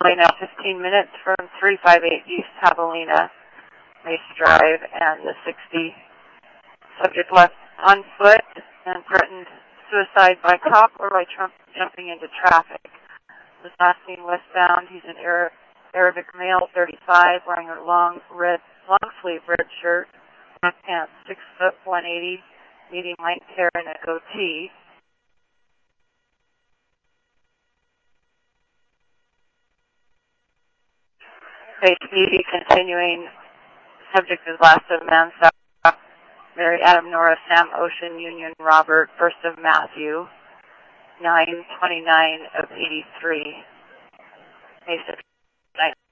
delay now 15 minutes from 358 East Javelina, Mesa Drive, and the 60 subject left on foot and threatened suicide by cop or by jumping into traffic. Was last seen westbound. He's an Arabic male, 35, wearing a long sleeve red shirt, black pants, 6 foot, 180, medium length hair, and a goatee. Basically, continuing. Subject is last of Mansell, Mary Adam Nora, Sam Ocean, Union Robert, first of Matthew, 9/29 of 83. Mesa